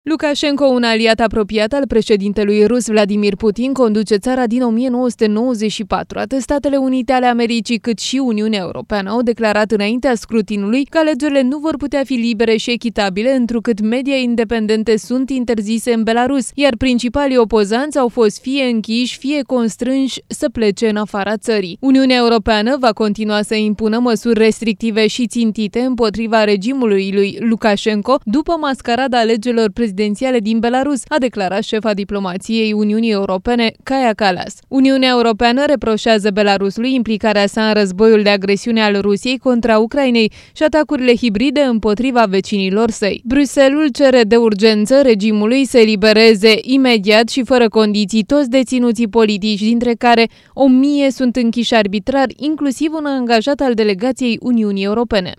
Lukashenko, un aliat apropiat al președintelui rus Vladimir Putin, conduce țara din 1994. Atât Statele Unite ale Americii cât și Uniunea Europeană au declarat înaintea scrutinului că alegerile nu vor putea fi libere și echitabile, întrucât media independente sunt interzise în Belarus, iar principalii opozanți au fost fie închiși, fie constrânși să plece în afara țării. Uniunea Europeană va continua să impună măsuri restrictive și țintite împotriva regimului lui Lukashenko după mascarada alegerilor prezidențiale din Belarus, a declarat șefa diplomației Uniunii Europene, Kaja Kallas. Uniunea Europeană reproșează Belarusului implicarea sa în războiul de agresiune al Rusiei contra Ucrainei și atacurile hibride împotriva vecinilor săi. Bruxelles cere de urgență regimului să elibereze imediat și fără condiții toți deținuții politici, dintre care 1000 sunt închiși arbitrar, inclusiv un angajat al delegației Uniunii Europene.